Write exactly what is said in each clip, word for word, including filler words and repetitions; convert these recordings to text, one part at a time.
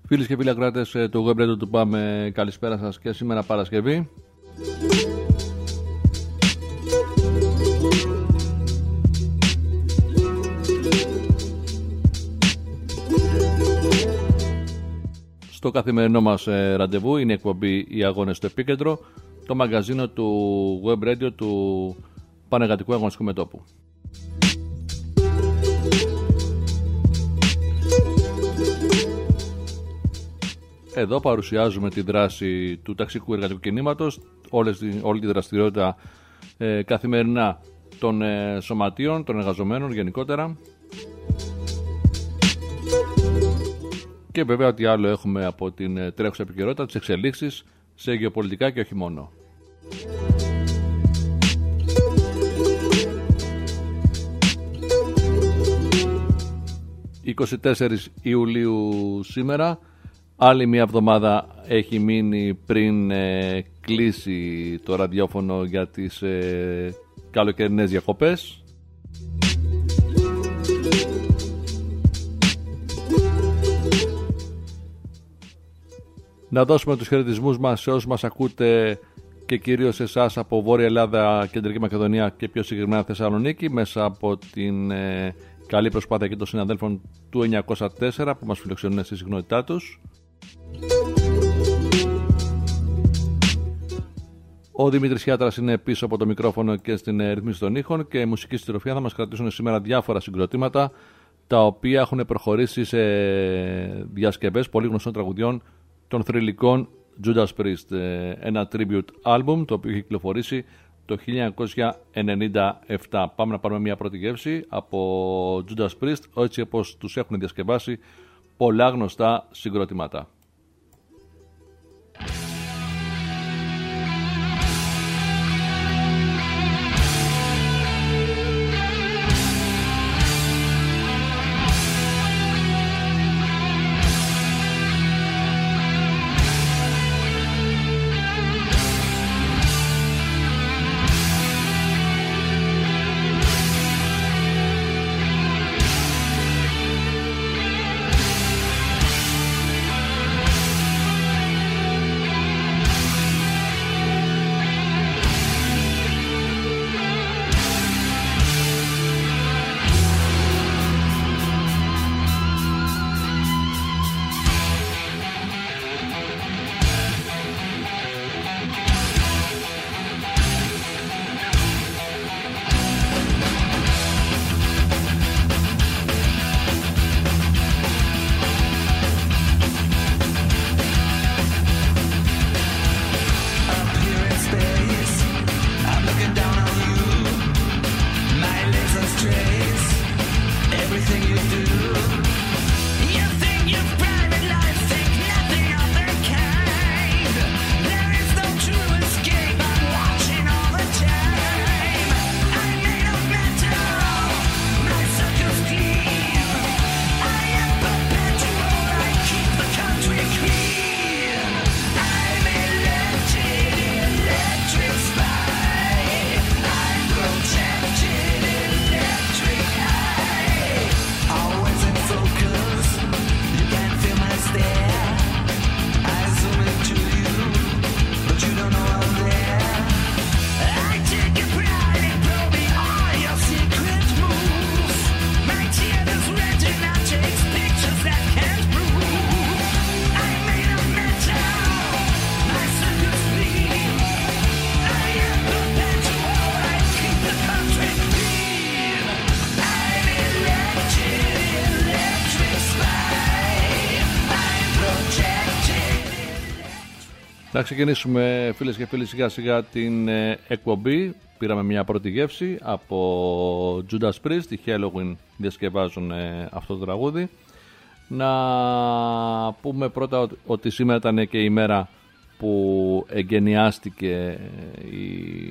Φίλες και φίλοι ακροατές του Web Radio του Πάμε, καλησπέρα σας και σήμερα Παρασκευή. Στο καθημερινό μας ραντεβού είναι η εκπομπή «Οι Αγώνες στο Επίκεντρο», το μαγκαζίνο του Web Radio του Πανεργατικού Αγωνιστικού Μετώπου. Εδώ παρουσιάζουμε τη δράση του ταξικού εργατικού κινήματος, όλες, όλη τη δραστηριότητα ε, καθημερινά των ε, σωματείων, των εργαζομένων γενικότερα. Και βέβαια ό,τι άλλο έχουμε από την ε, τρέχουσα επικαιρότητα, τις εξελίξεις σε γεωπολιτικά και όχι μόνο. είκοσι τέσσερις Ιουλίου σήμερα. Άλλη μια εβδομάδα έχει μείνει πριν ε, κλείσει το ραδιόφωνο για τις ε, καλοκαιρινές διακοπές. Να δώσουμε τους χαιρετισμούς μας σε όσους μας ακούτε και κυρίως σε εσάς από Βόρεια Ελλάδα, Κεντρική Μακεδονία και πιο συγκεκριμένα Θεσσαλονίκη, μέσα από την ε, καλή προσπάθεια και των συναδέλφων του εννιακόσια τέσσερα που μας φιλοξενούν στη συχνότητά τους. Ο Δημήτρης Χιάτρας είναι πίσω από το μικρόφωνο και στην ρυθμίση των ήχων, και η μουσική συντροφιά θα μας κρατήσουν σήμερα διάφορα συγκροτήματα τα οποία έχουν προχωρήσει σε διασκευές πολύ γνωστών τραγουδιών των θρυλικών Judas Priest. Ένα tribute album το οποίο έχει κυκλοφορήσει το χίλια εννιακόσια ενενήντα επτά. Πάμε να πάρουμε μια πρώτη γεύση από Judas Priest, έτσι όπως τους έχουν διασκευάσει πολλά γνωστά συγκροτήματα. Θα ξεκινήσουμε, φίλες και φίλοι, σιγά σιγά την ε, εκπομπή. Πήραμε μια πρώτη γεύση από Judas Priest, οι Halloween διασκευάζουν ε, αυτό το τραγούδι. Να πούμε πρώτα ότι σήμερα ήταν και η μέρα που εγκαινιάστηκε η,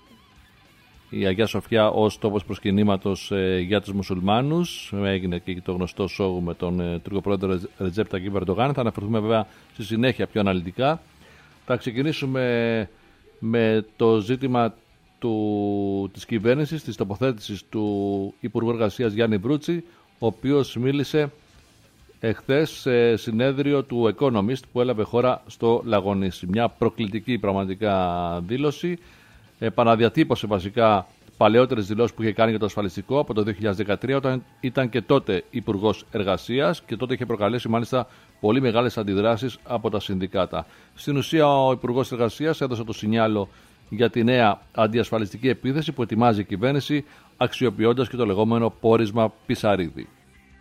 η Αγία Σοφιά ως τόπος προσκυνήματος ε, για τους μουσουλμάνους. Έγινε και το γνωστό σόου με τον ε, Τούρκο πρόεδρο Ρετζέπ Ταγιπ Ερντογάν. Θα αναφερθούμε βέβαια στη συνέχεια πιο αναλυτικά. Θα ξεκινήσουμε με το ζήτημα του, της κυβέρνησης, της τοποθέτησης του Υπουργού Εργασίας Γιάννη Βρούτση, ο οποίος μίλησε εχθές σε συνέδριο του Economist που έλαβε χώρα στο Λαγονήσι. Μια προκλητική πραγματικά δήλωση. Επαναδιατύπωσε βασικά παλαιότερες δηλώσεις που είχε κάνει για το ασφαλιστικό από το δύο χιλιάδες δεκατρία, όταν ήταν και τότε Υπουργός Εργασίας, και τότε είχε προκαλέσει μάλιστα πολύ μεγάλες αντιδράσεις από τα συνδικάτα. Στην ουσία, ο Υπουργός Εργασίας έδωσε το σινιάλο για τη νέα αντιασφαλιστική επίθεση που ετοιμάζει η κυβέρνηση, αξιοποιώντας και το λεγόμενο πόρισμα Πισαρίδη.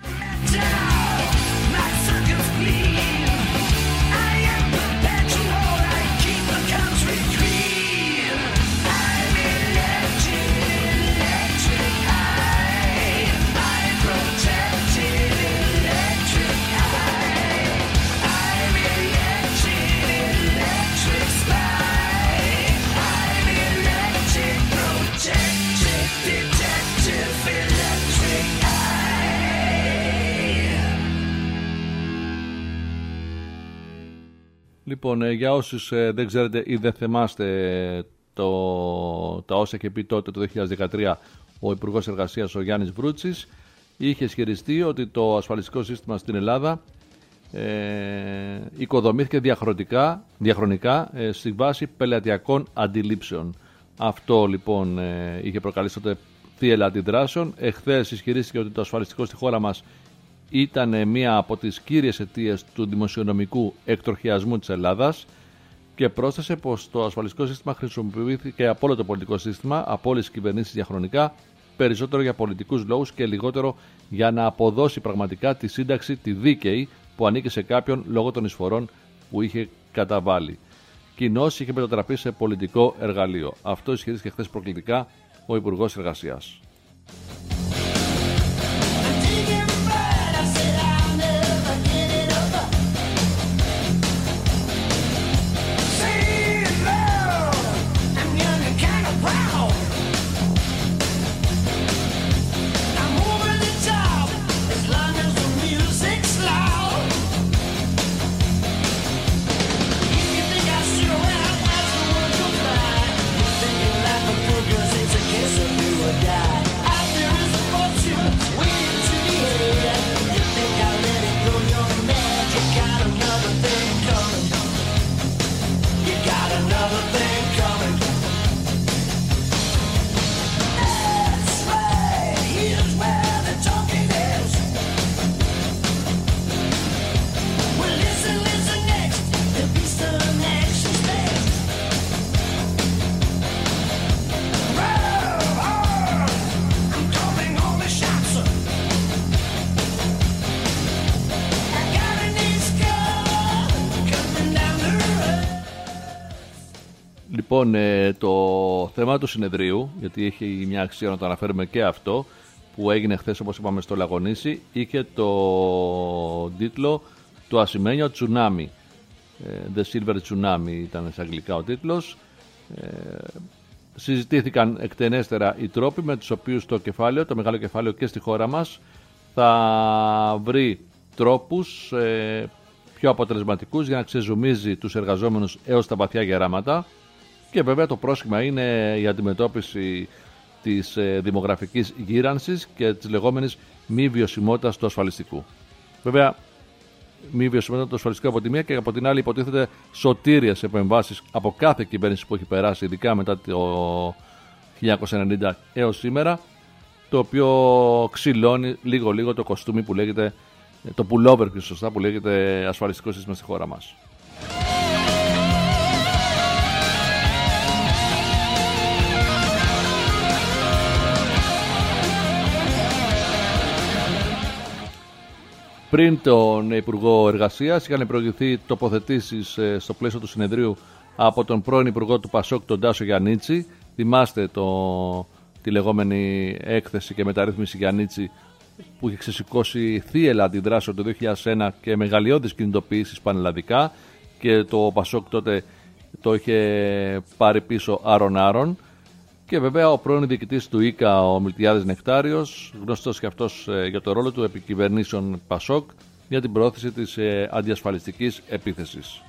Λοιπόν, για όσους ε, δεν ξέρετε ή δεν θυμάστε το, τα όσα είχε πει τότε το δύο χιλιάδες δεκατρία ο Υπουργός Εργασίας ο Γιάννης Βρούτσης, είχε ισχυριστεί ότι το ασφαλιστικό σύστημα στην Ελλάδα ε, οικοδομήθηκε διαχρονικά, διαχρονικά ε, στη βάση πελατειακών αντιλήψεων. Αυτό λοιπόν ε, είχε προκαλέσει τότε θύελλα αντιδράσεων. Εχθές ισχυρίστηκε ότι το ασφαλιστικό στη χώρα μας ήταν μία από τις κύριες αιτίες του δημοσιονομικού εκτροχιασμού της Ελλάδας και πρόσθεσε πως το ασφαλιστικό σύστημα χρησιμοποιήθηκε από όλο το πολιτικό σύστημα, από όλες τις κυβερνήσεις διαχρονικά, περισσότερο για πολιτικούς λόγους και λιγότερο για να αποδώσει πραγματικά τη σύνταξη, τη δίκαιη, που ανήκει σε κάποιον λόγω των εισφορών που είχε καταβάλει. Κοινώς είχε μετατραπεί σε πολιτικό εργαλείο. Αυτό ισχυρίστηκε χθες προκλητικά ο Υπουργός Εργασίας. Λοιπόν, το θέμα του συνεδρίου, γιατί έχει μια αξία να το αναφέρουμε και αυτό, που έγινε χθες όπως είπαμε στο Λαγονήσι, είχε το τίτλο «Το ασημένιο τσουνάμι». The Silver Tsunami ήταν σε αγγλικά ο τίτλος. Συζητήθηκαν εκτενέστερα οι τρόποι με τους οποίους το κεφάλαιο, το μεγάλο κεφάλαιο και στη χώρα μας, θα βρει τρόπους πιο αποτελεσματικούς για να ξεζουμίζει τους εργαζόμενους έως τα βαθιά γεράματα. Και βέβαια το πρόσχημα είναι η αντιμετώπιση της δημογραφικής γύρανσης και της λεγόμενης μη βιωσιμότητας του ασφαλιστικού. Βέβαια, μη βιωσιμότητα του ασφαλιστικού από τη μία, και από την άλλη υποτίθεται σωτήριες επεμβάσεις από κάθε κυβέρνηση που έχει περάσει, ειδικά μετά το χίλια εννιακόσια ενενήντα έως σήμερα, το οποίο ξυλώνει λίγο λίγο το κοστούμι που λέγεται, το pullover και σωστά που λέγεται ασφαλιστικό σύστημα στη χώρα μας. Πριν τον Υπουργό Εργασίας είχαν προηγηθεί τοποθετήσεις στο πλαίσιο του συνεδρίου από τον πρώην Υπουργό του Πασόκ, τον Τάσο Γιαννίτσι. Θυμάστε το, τη λεγόμενη έκθεση και μεταρρύθμιση Γιαννίτσι που είχε ξεσηκώσει θύελλα αντιδράσεων το δύο χιλιάδες ένα και μεγαλειώδεις κινητοποιήσεις πανελλαδικά, και το Πασόκ τότε το είχε πάρει πίσω άρον-άρον. Και βέβαια ο πρώην διοικητής του ΙΚΑ, ο Μιλτιάδης Νεκτάριος, γνωστός και αυτός ε, για το ρόλο του επί κυβερνήσεων Πασόκ για την προώθηση της ε, αντιασφαλιστικής επίθεσης.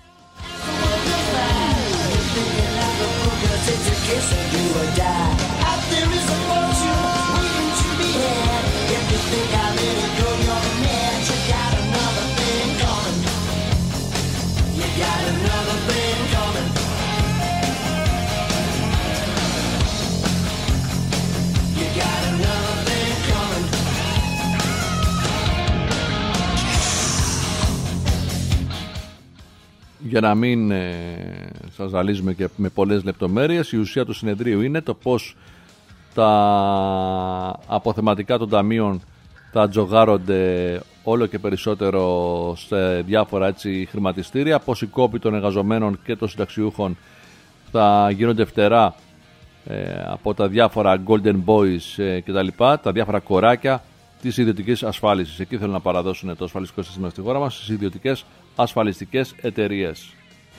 Για να μην ε, σας ζαλίζουμε και με πολλές λεπτομέρειες, η ουσία του συνεδρίου είναι το πώς τα αποθεματικά των ταμείων θα τζογάρονται όλο και περισσότερο σε διάφορα έτσι, χρηματιστήρια, πώς οι κόποι των εργαζομένων και των συνταξιούχων θα γίνονται φτερά ε, από τα διάφορα golden boys ε, κτλ, τα διάφορα κοράκια της ιδιωτικής ασφάλισης. Εκεί θέλουν να παραδώσουν το ασφαλιστικό σύστημα στη χώρα μας στις ιδιωτικές ασφαλιστικές εταιρείες.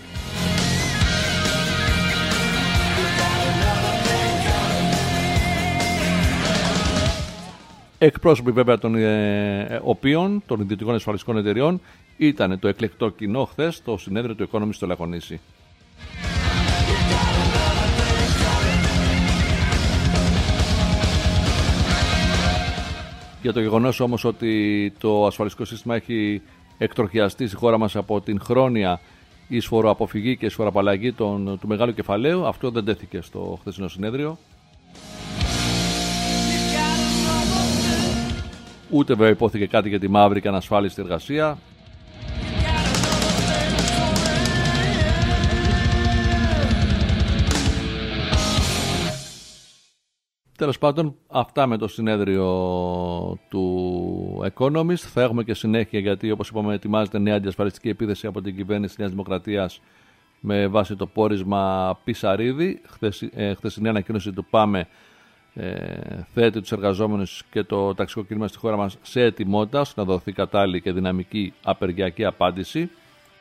Εκπρόσωποι βέβαια των ε, οποίων, των ιδιωτικών ασφαλιστικών εταιρεών, ήταν το εκλεκτό κοινό χθες στο συνέδριο του Economist στο Λακωνήσι. Για το γεγονός όμως ότι το ασφαλιστικό σύστημα έχει εκτροχιαστεί στη χώρα μας από την χρόνια εισφοροαποφυγή και εισφοροαπαλλαγή του μεγάλου κεφαλαίου, αυτό δεν τέθηκε στο χθεσινό συνέδριο. Ούτε βέβαια υπόθηκε κάτι για τη μαύρη και ανασφάλιστη εργασία. Τέλος πάντων, αυτά με το συνέδριο του Economist. Θα έχουμε και συνέχεια, γιατί όπως είπαμε ετοιμάζεται νέα αντιασφαλιστική επίθεση από την κυβέρνηση της Νέας Δημοκρατίας με βάση το πόρισμα Πισαρίδη. Χθες, ε, χθεσινή ανακοίνωση του ΠΑΜΕ ε, θέτει τους εργαζόμενους και το ταξικό κίνημα στη χώρα μας σε ετοιμότητα ώστε να δοθεί κατάλληλη και δυναμική απεργιακή απάντηση.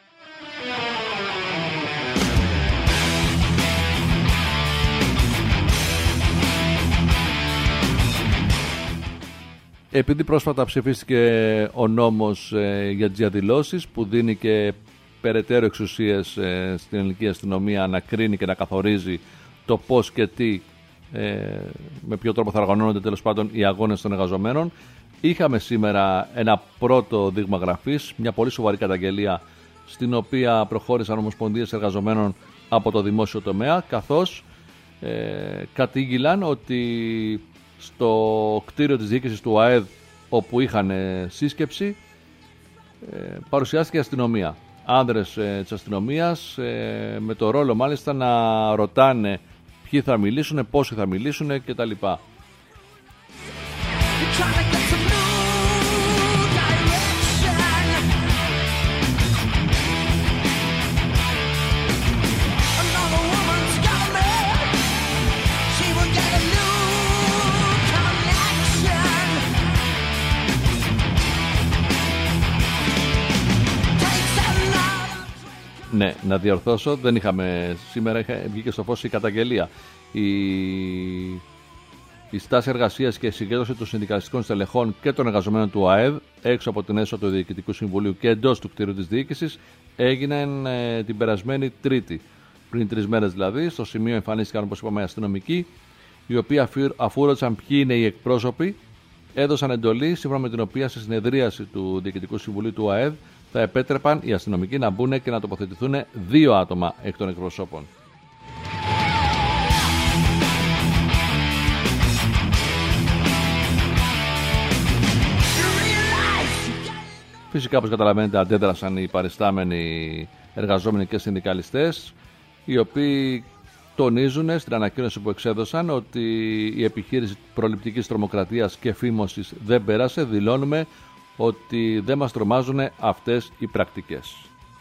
Επειδή πρόσφατα ψηφίστηκε ο νόμος ε, για τις διαδηλώσεις που δίνει και περαιτέρω εξουσίες ε, στην ελληνική αστυνομία να κρίνει και να καθορίζει το πώς και τι, ε, με ποιο τρόπο θα οργανώνονται τέλος πάντων οι αγώνες των εργαζομένων, είχαμε σήμερα ένα πρώτο δείγμα γραφής, μια πολύ σοβαρή καταγγελία στην οποία προχώρησαν ομοσπονδίες εργαζομένων από το δημόσιο τομέα, καθώς ε, κατήγγυλαν ότι στο κτίριο της διοίκησης του ΑΕΔ όπου είχαν σύσκεψη ε, παρουσιάστηκε η αστυνομία. Άνδρες ε, της αστυνομίας ε, με το ρόλο μάλιστα να ρωτάνε ποιοι θα μιλήσουν, πόσοι θα μιλήσουν κτλ. Ναι, να διορθώσω, δεν είχαμε σήμερα, είχα, βγήκε στο φως η καταγγελία. Η, η στάση εργασίας και η συγκέντρωση των συνδικαλιστικών στελεχών και των εργαζομένων του ΑΕΔ έξω από την έσοδο του Διοικητικού Συμβουλίου και εντός του κτίριου της διοίκησης έγιναν ε, την περασμένη Τρίτη. Πριν τρεις μέρες δηλαδή, στο σημείο εμφανίστηκαν, όπως είπαμε, αστυνομικοί, οι οποίοι αφού ρώτησαν ποιοι είναι οι εκπρόσωποι, έδωσαν εντολή σύμφωνα με την οποία στη συνεδρίαση του Διοικητικού Συμβουλίου του ΑΕΔ θα επέτρεπαν οι αστυνομικοί να μπουν και να τοποθετηθούν δύο άτομα εκ των εκπροσώπων. Φυσικά, όπως καταλαβαίνετε, αντέδρασαν οι παριστάμενοι εργαζόμενοι και συνδικαλιστές, οι οποίοι τονίζουν στην ανακοίνωση που εξέδωσαν ότι η επιχείρηση προληπτικής τρομοκρατίας και φήμωσης δεν πέρασε. Δηλώνουμε ότι δεν μας τρομάζουν αυτές οι πρακτικές.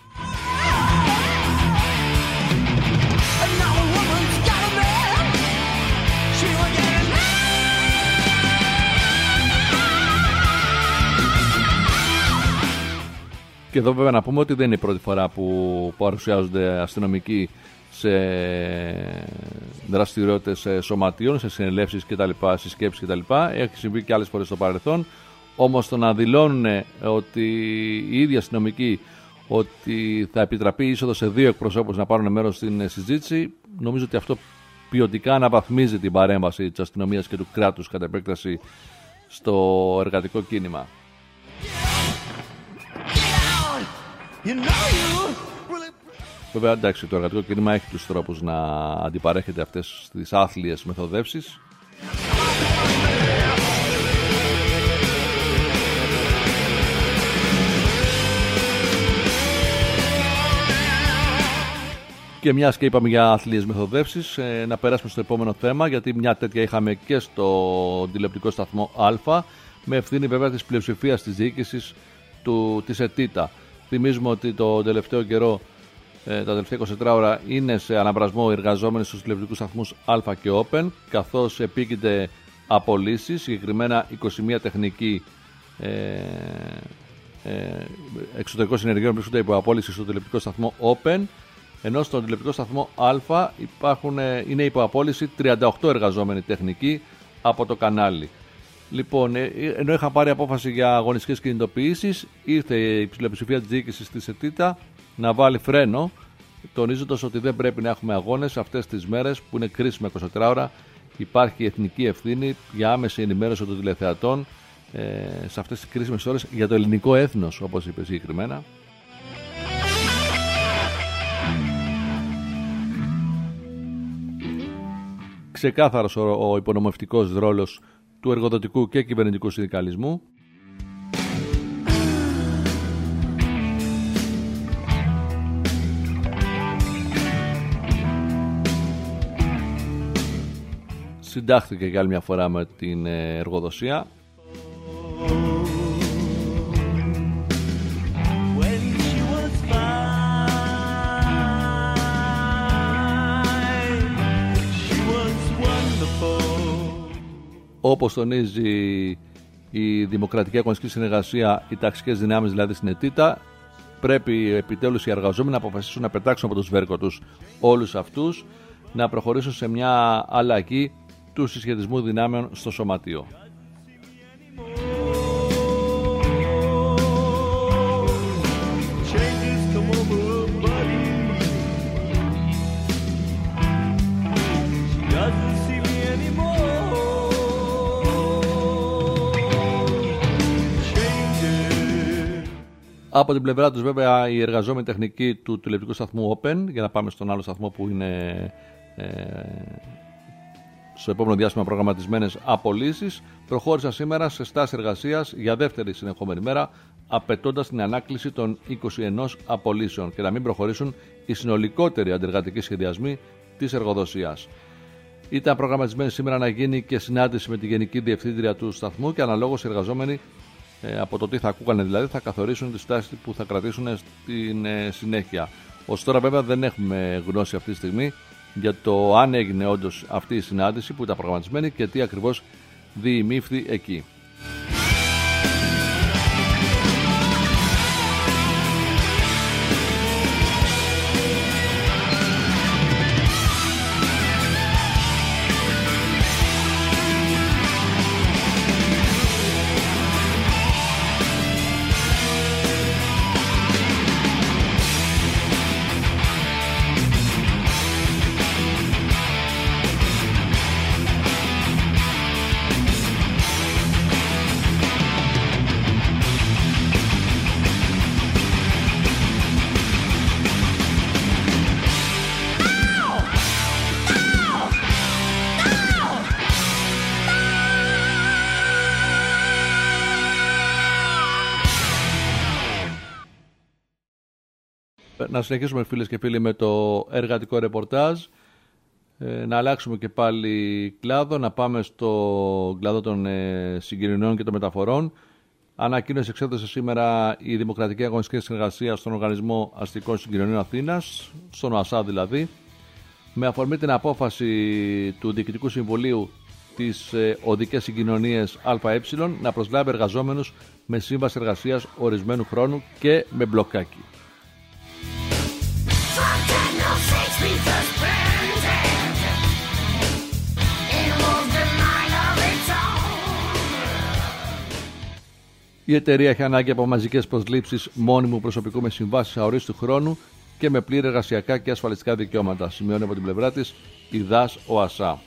Και εδώ βέβαια να πούμε ότι δεν είναι η πρώτη φορά που παρουσιάζονται αστυνομικοί σε δραστηριότητες σωματείων, σε συνελεύσεις κτλ, συσκέψεις κτλ. Έχει συμβεί και άλλες φορές στο παρελθόν. Όμως το να δηλώνουν ότι οι ίδιοι αστυνομικοί ότι θα επιτραπεί η είσοδο σε δύο εκπροσώπους να πάρουν μέρος στην συζήτηση, νομίζω ότι αυτό ποιοτικά αναβαθμίζει την παρέμβαση της αστυνομίας και του κράτους κατά επέκταση στο εργατικό κίνημα. Βέβαια, εντάξει, το εργατικό κίνημα έχει τους τρόπους να αντιπαρέχεται αυτές τις άθλιες μεθοδεύσεις. Και μιας και είπαμε για αθλίες μεθοδεύσεις, ε, να περάσουμε στο επόμενο θέμα, γιατί μια τέτοια είχαμε και στο τηλεοπτικό σταθμό Α, με ευθύνη βέβαια της πλειοψηφίας της διοίκησης του, της ΕΤΙΤΑ. Θυμίζουμε ότι το τελευταίο καιρό, ε, τα τελευταία είκοσι τέσσερις ώρα, είναι σε αναβρασμό οι εργαζόμενοι στους τηλεοπτικούς σταθμούς Α και Open, καθώς επίκειται απολύσεις, συγκεκριμένα είκοσι μία τεχνικοί ε, ε, εξωτερικών συνεργείων βρίσκονται υπό απόλυση στο τηλεοπτικό σταθμό Open, ενώ στον τηλεοπτικό σταθμό Α υπάρχουν, είναι υπό απόλυση τριάντα οκτώ εργαζόμενοι τεχνικοί από το κανάλι. Λοιπόν, ενώ είχαν πάρει απόφαση για αγωνιστικές κινητοποιήσεις, ήρθε η πλειοψηφία της διοίκησης της ΕΤΙΤΑ να βάλει φρένο, τονίζοντας ότι δεν πρέπει να έχουμε αγώνες αυτές τις μέρες που είναι κρίσιμα είκοσι τέσσερις ώρα. Υπάρχει εθνική ευθύνη για άμεση ενημέρωση των τηλεθεατών ε, σε αυτές τις κρίσιμες ώρες για το ελληνικό έθνος, όπως είπε συγκεκριμένα. Ξεκάθαρος ο, ο υπονομευτικός ρόλος του εργοδοτικού και κυβερνητικού συνδικαλισμού. Συντάχθηκε για άλλη μια φορά με την εργοδοσία. Όπως τονίζει η Δημοκρατική Αγωνιστική Συνεργασία, οι ταξικές δυνάμεις δηλαδή στην ΕΤΙΤΑ, πρέπει επιτέλους οι εργαζόμενοι να αποφασίσουν να πετάξουν από το σβέρκο τους όλους αυτούς, να προχωρήσουν σε μια αλλαγή του συσχετισμού δυνάμεων στο σωματείο. Από την πλευρά τους βέβαια οι εργαζόμενοι τεχνικοί του τηλεοπτικού σταθμού Open, για να πάμε στον άλλο σταθμό που είναι ε, στο επόμενο διάστημα προγραμματισμένες απολύσεις, προχώρησαν σήμερα σε στάση εργασίας για δεύτερη συνεχόμενη μέρα, απαιτώντας την ανάκληση των είκοσι ένα απολύσεων και να μην προχωρήσουν οι συνολικότεροι αντεργατικοί σχεδιασμοί της εργοδοσίας. Ήταν προγραμματισμένη σήμερα να γίνει και συνάντηση με τη Γενική Διευθύντρια του σταθμού και αναλόγως οι εργαζόμενοι, Ε, από το τι θα ακούγανε δηλαδή, θα καθορίσουν τη στάση που θα κρατήσουν στην ε, συνέχεια. Ως τώρα βέβαια δεν έχουμε γνώση αυτή τη στιγμή για το αν έγινε όντως αυτή η συνάντηση που ήταν προγραμματισμένη και τι ακριβώς διημήφθη εκεί. Να συνεχίσουμε φίλες και φίλοι με το εργατικό ρεπορτάζ, ε, να αλλάξουμε και πάλι κλάδο, να πάμε στο κλάδο των ε, συγκοινωνιών και των μεταφορών. Ανακοίνωση εξέδωσε σήμερα η Δημοκρατική Αγωνιστική Συνεργασία στον Οργανισμό Αστικών Συγκοινωνιών Αθήνας, στον ΟΑΣΑ δηλαδή, με αφορμή την απόφαση του Διοικητικού Συμβουλίου της ε, Οδικές Συγκοινωνίες ΑΕ να προσλάβει εργαζόμενους με σύμβαση εργασίας ορισμένου χρόνου και με μπλοκάκι. Η εταιρεία έχει ανάγκη από μαζικές προσλήψεις μόνιμου προσωπικού με συμβάσεις αορίστου χρόνου και με πλήρη εργασιακά και ασφαλιστικά δικαιώματα, σημειώνει από την πλευρά της η ΔΑΣ ΟΑΣΑ.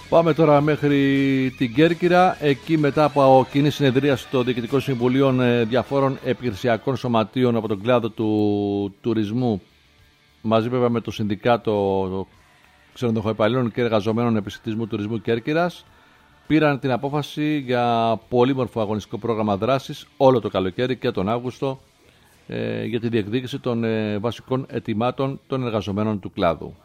Πάμε τώρα μέχρι την Κέρκυρα. Εκεί, μετά από κοινή συνεδρίαση των Διοικητικών Συμβουλίων διαφόρων επιχειρησιακών σωματείων από τον κλάδο του τουρισμού, μαζί βέβαια με το Συνδικάτο Ξενοδοχοϊπαλλήλων και Εργαζομένων Επισιτισμού Τουρισμού Κέρκυρας, πήραν την απόφαση για πολύμορφο αγωνιστικό πρόγραμμα δράσης όλο το καλοκαίρι και τον Αύγουστο ε, για τη διεκδίκηση των ε, βασικών αιτημάτων των εργαζομένων του κλάδου.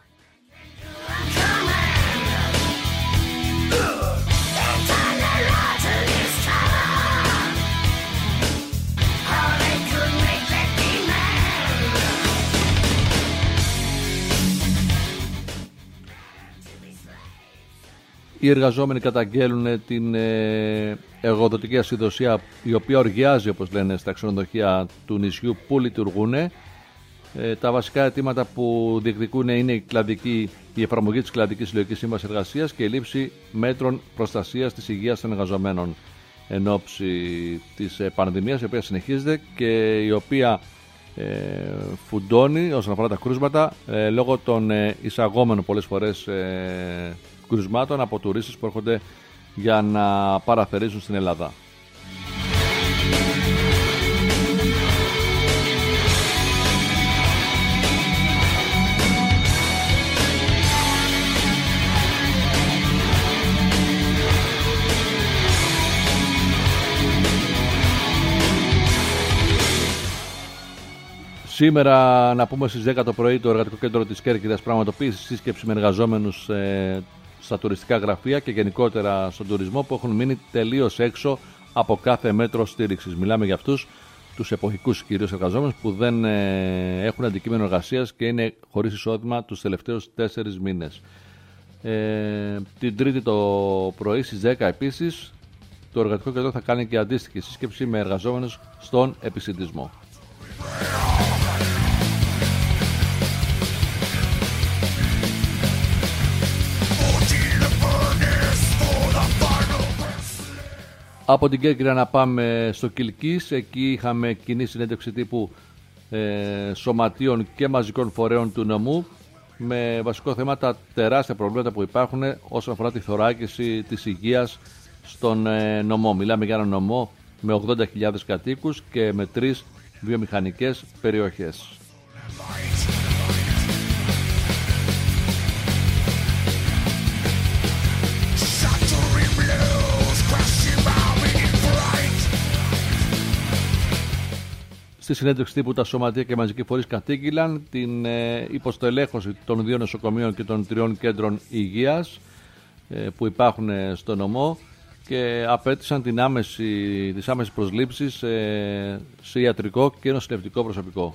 Οι εργαζόμενοι καταγγέλουν την ε, εργοδοτική ασυδοσία, η οποία οργιάζει, όπως λένε, στα ξενοδοχεία του νησιού που λειτουργούν. Ε, τα βασικά αιτήματα που διεκδικούν είναι η, κλαδική, η εφαρμογή της κλαδικής συλλογικής σύμβασης εργασίας και η λήψη μέτρων προστασίας της υγείας των εργαζομένων εν ώψη της ε, πανδημίας, η οποία συνεχίζεται και η οποία ε, φουντώνει όσον αφορά τα κρούσματα ε, λόγω των ε, εισαγόμενων πολλές φορές ε, κρουσμάτων από τουρίστες που έρχονται για να παραθερήσουν στην Ελλάδα. Σήμερα, να πούμε, στις δέκα το πρωί, το Εργατικό Κέντρο της Κέρκυρας πραγματοποίησε σύσκεψη με εργαζόμενους ε, στα τουριστικά γραφεία και γενικότερα στον τουρισμό που έχουν μείνει τελείως έξω από κάθε μέτρο στήριξης. Μιλάμε για αυτούς τους εποχικούς κυρίως εργαζόμενους που δεν ε, έχουν αντικείμενο εργασίας και είναι χωρίς εισόδημα τους τελευταίους τέσσερις μήνες. Ε, την Τρίτη το πρωί στις δέκα επίσης το Εργατικό Κέντρο θα κάνει και αντίστοιχη σύσκεψη με εργαζόμενους στον επισιτισμό. Από την Κέρκυρα να πάμε στο Κιλκής. Εκεί είχαμε κοινή συνέντευξη τύπου ε, σωματείων και μαζικών φορέων του νομού με βασικό θέμα τα τεράστια προβλήματα που υπάρχουν όσον αφορά τη θωράκιση της υγείας στον ε, νομό. Μιλάμε για ένα νομό με ογδόντα χιλιάδες κατοίκους και με τρεις βιομηχανικές περιοχές. Στη συνέντευξη τύπου τα σωματεία και μαζικοί φορείς κατήγγυλαν την ε, υποστελέχωση των δύο νοσοκομείων και των τριών κέντρων υγείας ε, που υπάρχουν ε, στο νομό και απέτησαν την άμεση, τις άμεσες προσλήψεις ε, σε ιατρικό και νοσηλευτικό προσωπικό.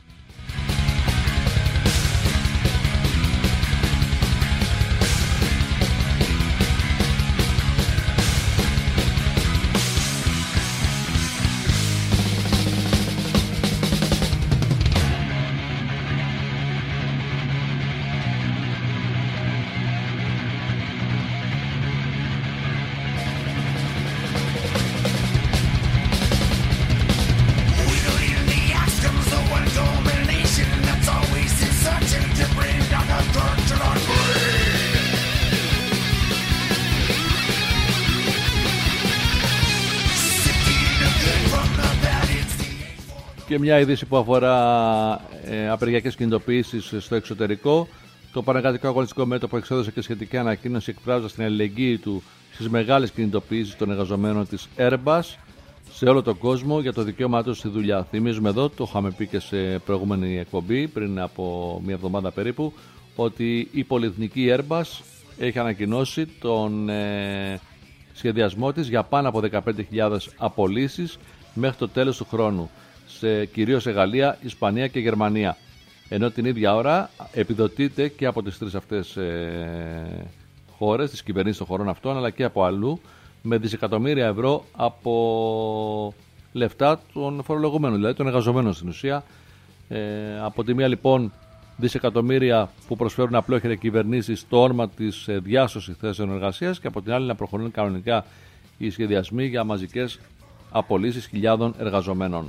Και μια είδηση που αφορά ε, απεργιακές κινητοποιήσεις στο εξωτερικό. Το Πανεργατικό Αγωνιστικό Μέτωπο εξέδωσε και σχετική ανακοίνωση εκφράζοντας την αλληλεγγύη του στις μεγάλες κινητοποιήσεις των εργαζομένων της Airbus σε όλο τον κόσμο για το δικαίωμά τους στη δουλειά. Θυμίζουμε εδώ, το είχαμε πει και σε προηγούμενη εκπομπή πριν από μια εβδομάδα περίπου, ότι η πολυεθνική Airbus έχει ανακοινώσει τον ε, σχεδιασμό της για πάνω από δεκαπέντε χιλιάδες απολύσεις μέχρι το τέλος του χρόνου, σε, κυρίως σε Γαλλία, Ισπανία και Γερμανία. Ενώ την ίδια ώρα επιδοτείται και από τις τρεις αυτές ε, χώρες, τις κυβερνήσεις των χωρών αυτών, αλλά και από αλλού, με δισεκατομμύρια ευρώ από λεφτά των φορολογουμένων, δηλαδή των εργαζομένων στην ουσία. Ε, από τη μία λοιπόν δισεκατομμύρια που προσφέρουν απλόχερα κυβερνήσεις στο όνομα της ε, διάσωσης θέσεων εργασίας και από την άλλη να προχωρούν κανονικά οι σχεδιασμοί για μαζικές απολύσεις χιλιάδων εργαζομένων.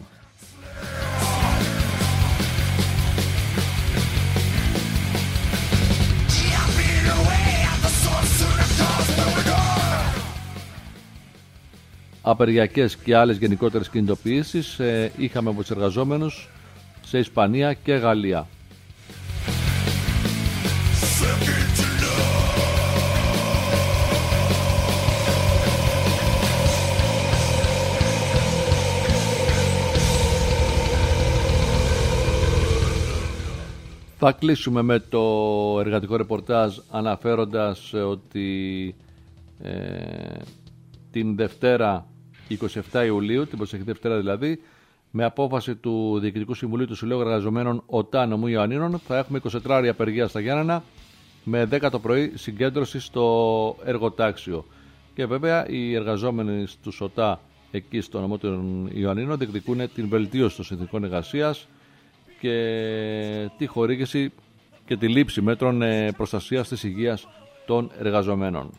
Cause απεργιακές και άλλες γενικότερες κινητοποιήσεις ε, είχαμε από τους εργαζόμενους σε Ισπανία και Γαλλία. Θα κλείσουμε με το εργατικό ρεπορτάζ αναφέροντας ότι ε, την Δευτέρα εικοστή εβδόμη Ιουλίου, την προσεχή Δευτέρα δηλαδή, με απόφαση του Διοικητικού Συμβουλίου του Συλλόγου Εργαζομένων ΟΤΑ Νομού Ιωαννίνων, θα έχουμε εικοσιτετράωρη απεργία στα Γιάννενα με δέκα το πρωί συγκέντρωση στο εργοτάξιο. Και βέβαια οι εργαζόμενοι του ΟΤΑ εκεί στο νομό των Ιωαννίνων διεκδικούν την βελτίωση των συνθηκών εργασίας και τη χορήγηση και τη λήψη μέτρων προστασίας της υγείας των εργαζομένων.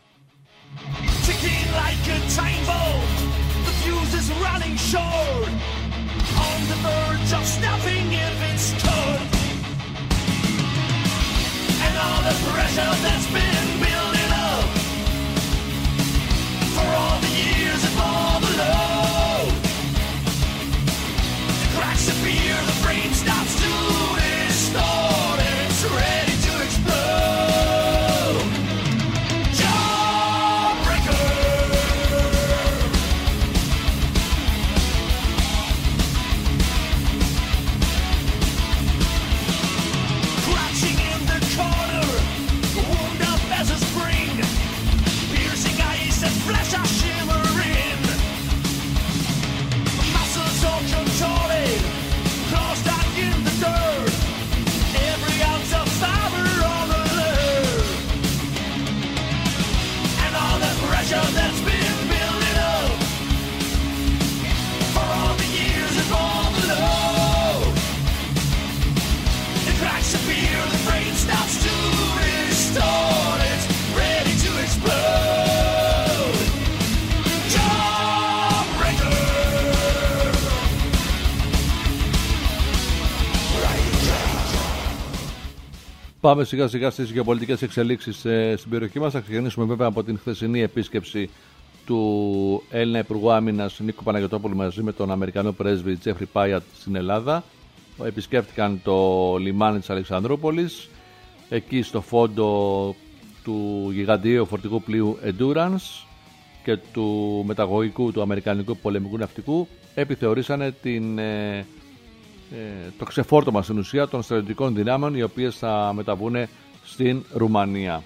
Πάμε σιγά σιγά στις γεωπολιτικές εξελίξεις ε, στην περιοχή μας. Θα ξεκινήσουμε βέβαια από την χθεσινή επίσκεψη του Έλληνα Υπουργού Άμυνας Νίκου Παναγιωτόπουλου μαζί με τον Αμερικανό πρέσβη Τζέφρι Πάιατ στην Ελλάδα. Επισκέφτηκαν το λιμάνι της Αλεξανδρούπολης, εκεί στο φόντο του γιγαντιαίου φορτηγού πλοίου Endurance και του μεταγωγικού του Αμερικανικού πολεμικού ναυτικού επιθεωρήσανε την... Ε, το ξεφόρτωμα στην ουσία των στρατιωτικών δυνάμεων, οι οποίες θα μεταβούν στην Ρουμανία.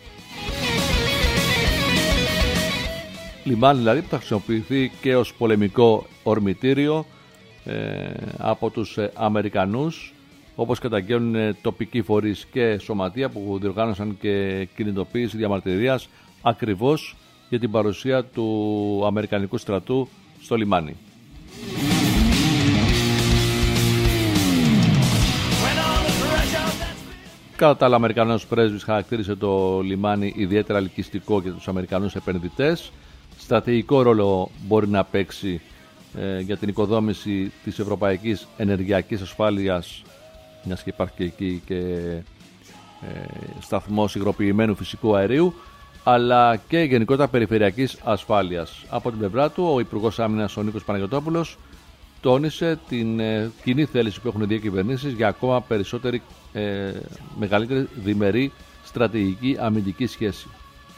Λιμάνι δηλαδή που θα χρησιμοποιηθεί και ως πολεμικό ορμητήριο ε, από τους ε, Αμερικανούς, όπως καταγγέλνουν ε, τοπικοί φορείς και σωματεία που διοργάνωσαν και κινητοποίηση διαμαρτυρίας ακριβώς για την παρουσία του Αμερικανικού στρατού στο λιμάνι. Κατά τα άλλα, ο Αμερικανός πρέσβης χαρακτήρισε το λιμάνι ιδιαίτερα ελκυστικό για τους Αμερικανούς επενδυτές. Στρατηγικό ρόλο μπορεί να παίξει ε, για την οικοδόμηση της ευρωπαϊκής ενεργειακής ασφάλειας, μιας και υπάρχει και εκεί και ε, σταθμός υγροποιημένου φυσικού αερίου, αλλά και γενικότερα περιφερειακής ασφάλειας. Από την πλευρά του, ο Υπουργός Άμυνας ο Νίκος Παναγιωτόπουλος τόνισε την ε, κοινή θέληση που έχουν δύο κυβερνήσεις για ακόμα περισσότερη ε, μεγαλύτερη διμερή στρατηγική αμυντική σχέση.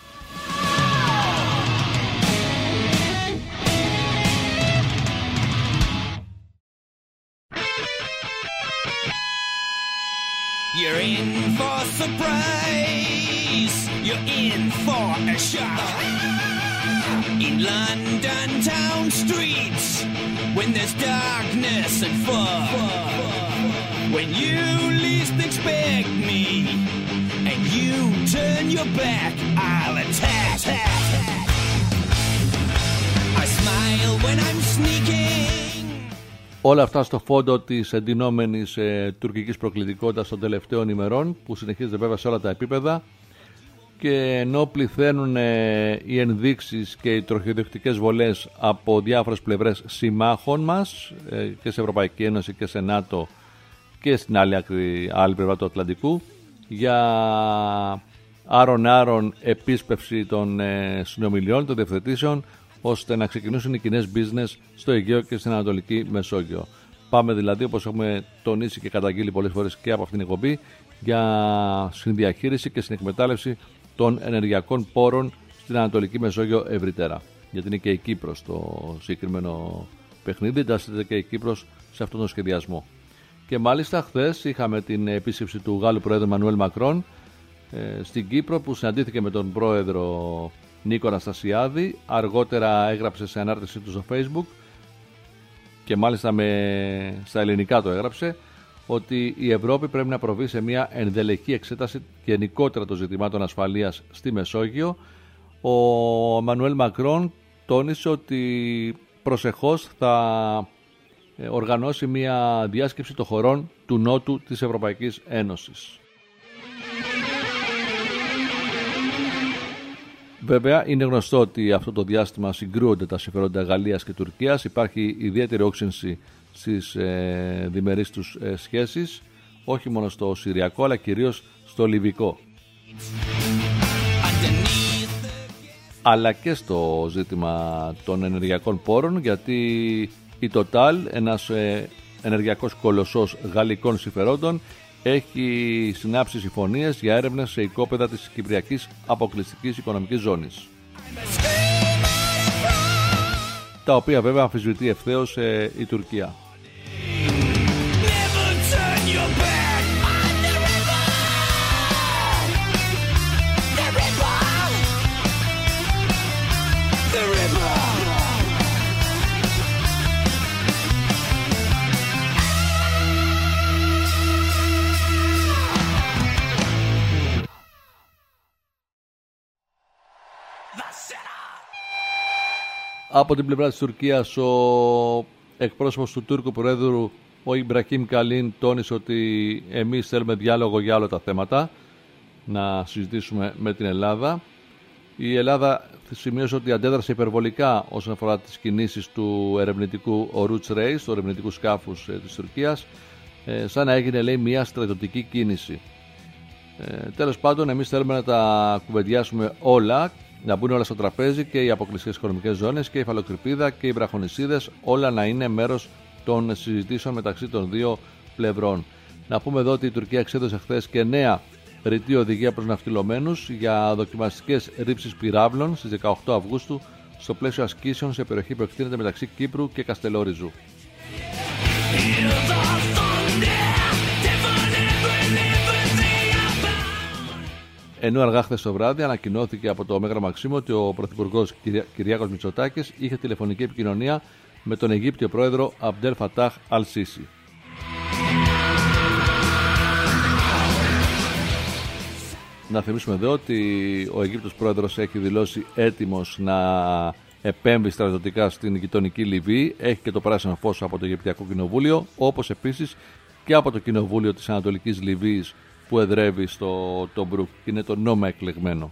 You're in for a surprise. You're in for a shock. In London town streets, when there's darkness and fog, when you least expect me, and you turn your back, I'll attack. I smile when I'm sneaking. Όλα αυτά στο φόντο της εντυνόμενης ε, τουρκικής προκλητικότητας των τελευταίων ημερών, που συνεχίζεται βέβαια σε όλα τα επίπεδα, και ενώ πληθαίνουν ε, οι ενδείξεις και οι τροχιοδιοκτικές βολές από διάφορες πλευρές συμμάχων μας ε, και σε Ευρωπαϊκή Ένωση και σε ΝΑΤΟ και στην άλλη, άκρη, άλλη πλευρά του Ατλαντικού, για άρον-άρον επίσπευση των ε, συνομιλιών, των διευθετήσεων, ώστε να ξεκινήσουν οι κοινές business στο Αιγαίο και στην Ανατολική Μεσόγειο. Πάμε δηλαδή, όπως έχουμε τονίσει και καταγγείλει πολλές φορές και από αυτήν την εκπομπή, για συνδιαχείριση και συνεκμετάλλευση των ενεργειακών πόρων στην Ανατολική Μεσόγειο ευρύτερα. Γιατί είναι και η Κύπρος το συγκεκριμένο παιχνίδι, εντάσσεται και η Κύπρος σε αυτόν τον σχεδιασμό. Και μάλιστα χθες είχαμε την επίσκεψη του Γάλλου Προέδρου Εμμανουέλ Μακρόν ε, στην Κύπρο, που συναντήθηκε με τον Πρόεδρο Νίκο Αναστασιάδη. Αργότερα έγραψε σε ανάρτησή του στο Facebook, και μάλιστα με, στα ελληνικά το έγραψε, ότι η Ευρώπη πρέπει να προβεί σε μια ενδελεχή εξέταση γενικότερα των ζητημάτων ασφαλείας στη Μεσόγειο. Ο Εμμανουέλ Μακρόν τόνισε ότι προσεχώς θα οργανώσει μια διάσκεψη των χωρών του Νότου της Ευρωπαϊκής Ένωσης. Βέβαια, είναι γνωστό ότι αυτό το διάστημα συγκρούονται τα συμφέροντα Γαλλίας και Τουρκίας. Υπάρχει ιδιαίτερη όξυνση στις ε, διμερείς τους ε, σχέσεις, όχι μόνο στο Συριακό αλλά κυρίως στο Λιβικό, αλλά και στο ζήτημα των ενεργειακών πόρων, γιατί η Total, ένας ε, ενεργειακός κολοσσός γαλλικών συμφερόντων, έχει συνάψει συμφωνίες για έρευνες σε οικόπεδα της Κυπριακής Αποκλειστικής Οικονομικής Ζώνης, τα οποία βέβαια αμφισβητεί ευθέως ε, η Τουρκία. Από την πλευρά της Τουρκίας, ο εκπρόσωπος του Τούρκου Προέδρου, ο Ιμπραχήμ Καλίν, τόνισε ότι εμείς θέλουμε διάλογο για όλα τα θέματα να συζητήσουμε με την Ελλάδα. Η Ελλάδα σημείωσε ότι αντέδρασε υπερβολικά όσον αφορά τις κινήσεις του ερευνητικού Oruç Reis, του ερευνητικού σκάφους ε, της Τουρκίας, ε, σαν να έγινε, λέει, μια στρατιωτική κίνηση. Ε, τέλος πάντων, εμείς θέλουμε να τα κουβεντιάσουμε όλα, να μπουν όλα στο τραπέζι, και οι αποκλειστικές οικονομικές ζώνες και η υφαλοκρηπίδα και οι βραχονησίδες, όλα να είναι μέρος των συζητήσεων μεταξύ των δύο πλευρών. Να πούμε εδώ ότι η Τουρκία εξέδωσε χθες και νέα ρητή οδηγία προς ναυτιλωμένους για δοκιμαστικές ρήψεις πυράβλων στις δεκαοκτώ Αυγούστου, στο πλαίσιο ασκήσεων σε περιοχή που εκτείνεται μεταξύ Κύπρου και Καστελόριζου. Ενώ αργά χθες το βράδυ ανακοινώθηκε από το Μέγαρο Μαξίμου ότι ο Πρωθυπουργός Κυριάκος Μητσοτάκης είχε τηλεφωνική επικοινωνία με τον Αιγύπτιο πρόεδρο Αμπντέλ Φατάχ Αλ Σίσι. Να θυμίσουμε εδώ ότι ο Αιγύπτος πρόεδρος έχει δηλώσει έτοιμος να επέμβει στρατιωτικά στην γειτονική Λιβύη. Έχει και το πράσινο φως από το Αιγυπτιακό Κοινοβούλιο, όπως επίσης και από το Κοινοβούλιο της Ανατολικής Λιβύης που εδρεύει στο Τομπρούκ. Είναι το νόμα εκλεγμένο.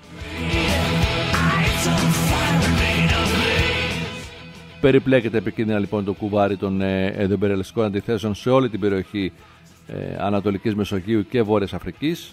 Περιπλέκεται επικίνδυνα λοιπόν το κουβάρι των ενδοϊμπεριαλιστικών αντιθέσεων σε όλη την περιοχή ε, Ανατολικής Μεσογείου και Βόρειας Αφρικής.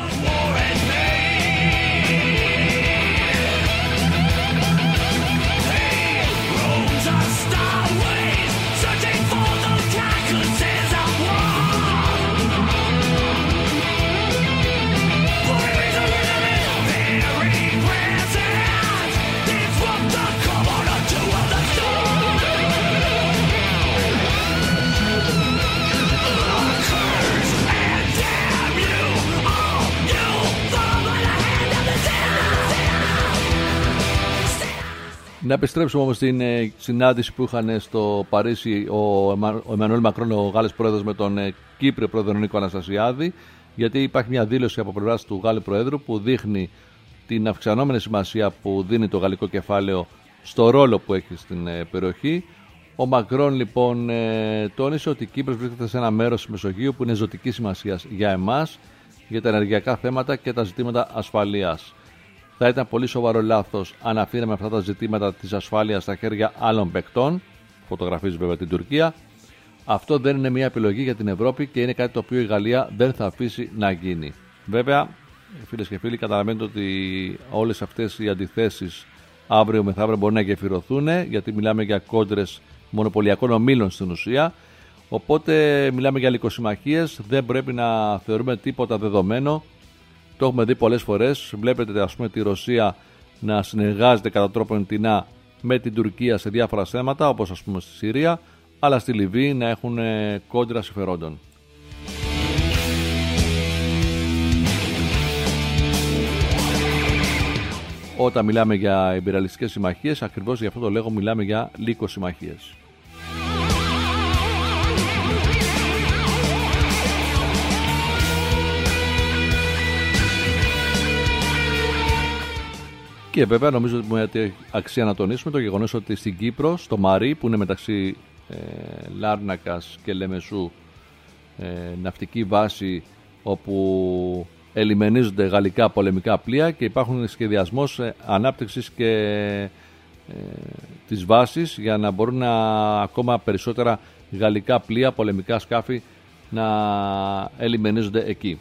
Να επιστρέψουμε όμως στην ε, συνάντηση που είχαν στο Παρίσι ο, Εμα, ο Εμμανουέλ Μακρόν, ο Γάλλος πρόεδρος, με τον ε, Κύπριο πρόεδρο Νίκο Αναστασιάδη, γιατί υπάρχει μια δήλωση από πλευράς του Γάλλου Προέδρου που δείχνει την αυξανόμενη σημασία που δίνει το γαλλικό κεφάλαιο στο ρόλο που έχει στην ε, περιοχή. Ο Μακρόν λοιπόν ε, τόνισε ότι η Κύπρος βρίσκεται σε ένα μέρος της Μεσογείου που είναι ζωτικής σημασίας για εμάς, για τα ενεργειακά θέματα και τα ζητήματα ασφαλείας. Θα ήταν πολύ σοβαρό λάθος αν αφήναμε αυτά τα ζητήματα της ασφάλειας στα χέρια άλλων παικτών. Φωτογραφίζει βέβαια την Τουρκία. Αυτό δεν είναι μια επιλογή για την Ευρώπη και είναι κάτι το οποίο η Γαλλία δεν θα αφήσει να γίνει. Βέβαια, φίλες και φίλοι, καταλαβαίνετε ότι όλες αυτές οι αντιθέσεις αύριο μεθαύριο μπορεί να γεφυρωθούν, γιατί μιλάμε για κόντρες μονοπωλιακών ομίλων στην ουσία. Οπότε μιλάμε για λικοσυμμαχίες, δεν πρέπει να θεωρούμε τίποτα δεδομένο. Το έχουμε δει πολλές φορές. Βλέπετε, ας πούμε, τη Ρωσία να συνεργάζεται κατά τρόπον τεινά με την Τουρκία σε διάφορα θέματα, όπως ας πούμε στη Συρία, αλλά στη Λιβύη να έχουν κόντρα συμφερόντων. Όταν μιλάμε για ιμπεριαλιστικές συμμαχίες, ακριβώς γι' αυτό το λέγω, μιλάμε για λικοσυμμαχίες. Και βέβαια νομίζω ότι έχει αξία να τονίσουμε το γεγονός ότι στην Κύπρο, στο Μαρί, που είναι μεταξύ ε, Λάρνακας και Λεμεσού, ε, ναυτική βάση όπου ελιμενίζονται γαλλικά πολεμικά πλοία και υπάρχουν σχεδιασμός ε, ανάπτυξης και ε, της βάσης για να μπορούν να, ακόμα περισσότερα γαλλικά πλοία, πολεμικά σκάφη να ελιμενίζονται εκεί.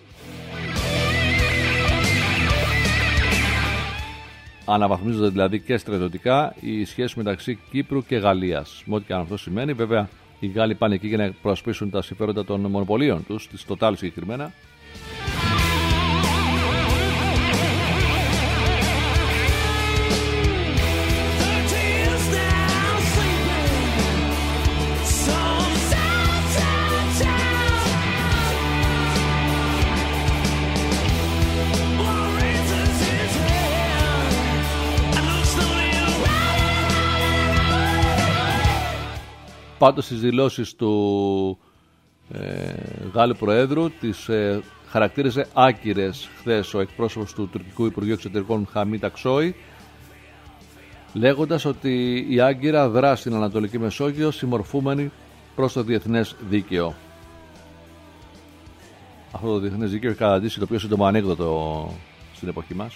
Αναβαθμίζονται δηλαδή και στρατιωτικά οι σχέσεις μεταξύ Κύπρου και Γαλλίας. Με ό,τι και αν αυτό σημαίνει, βέβαια οι Γάλλοι πάνε εκεί για να προασπίσουν τα συμφέροντα των μονοπωλίων τους, της Total συγκεκριμένα. Πάντως στις δηλώσεις του ε, Γάλλου Προέδρου τις ε, χαρακτήριζε άκυρες χθες ο εκπρόσωπος του Τουρκικού Υπουργείου Εξωτερικών Χαμίτ Αξόη, λέγοντας ότι η Άγκυρα δρά στην Ανατολική Μεσόγειο συμμορφούμενη προς το διεθνές δίκαιο. Αυτό το διεθνές δίκαιο έχει καταντήσει το πιο σύντομο ανέκδοτο στην εποχή μας.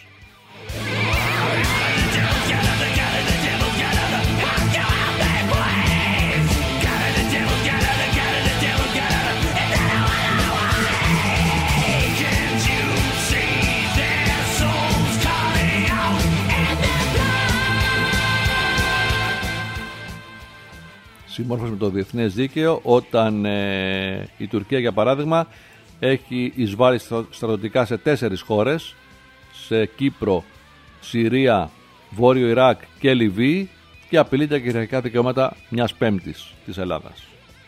Συμμόρφωση με το διεθνές δίκαιο όταν ε, η Τουρκία, για παράδειγμα, έχει εισβάλει στρατιωτικά σε τέσσερις χώρες, σε Κύπρο, Συρία, Βόρειο Ιράκ και Λιβύη, και απειλεί τα κυριαρχικά δικαιώματα μιας πέμπτης της Ελλάδας.